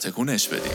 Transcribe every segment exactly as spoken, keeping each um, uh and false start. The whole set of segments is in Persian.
تکونش بدین.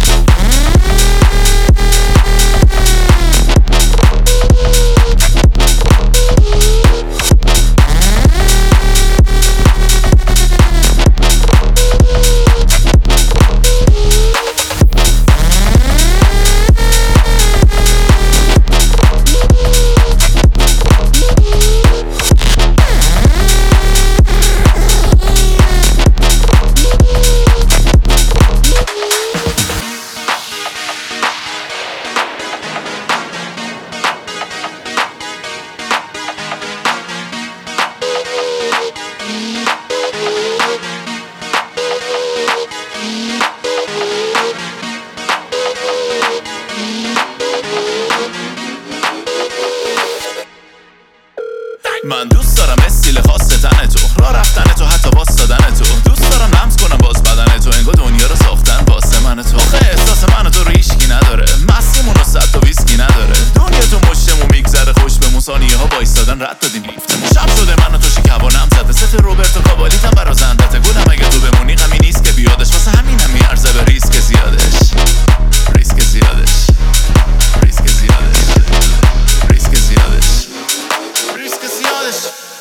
من دوست دارم استیل خاص تن تو، راه رفتن تو، حتی واسطادن تو. دوست دارم لمس کنم باز بدن تو، انگار دنیا رو ساختن واسه من تو. آخه احساس من تو ریشکی نداره، مسیمون رو صد تا ویسکی نداره. دنیا تو مشتمون میگذره خوش به ثانیه ها وایستادن رد دادیم لیفتمون. شب شده من و تو شکوانم زده، ست روبرتو کابالیتم برا زندته. گلم اگه تو بمونی غمی نیست که بیادش، واسه همینم میارزه به ریسک زیادش. ریسک زیادش ریسک زیادش ریسک زیادش ریسک زیادش.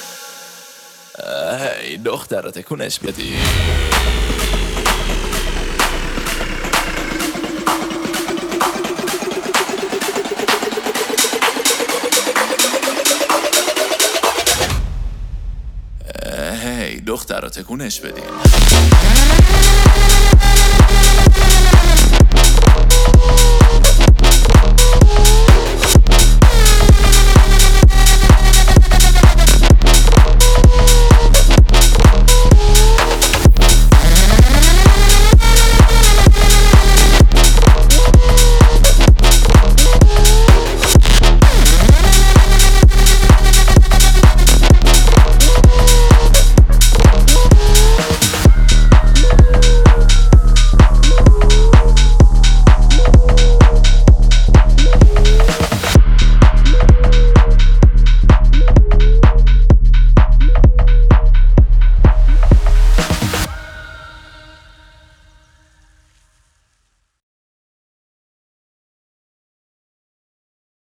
هی دختر تکونش بدی. هی دختر تکونش بدی.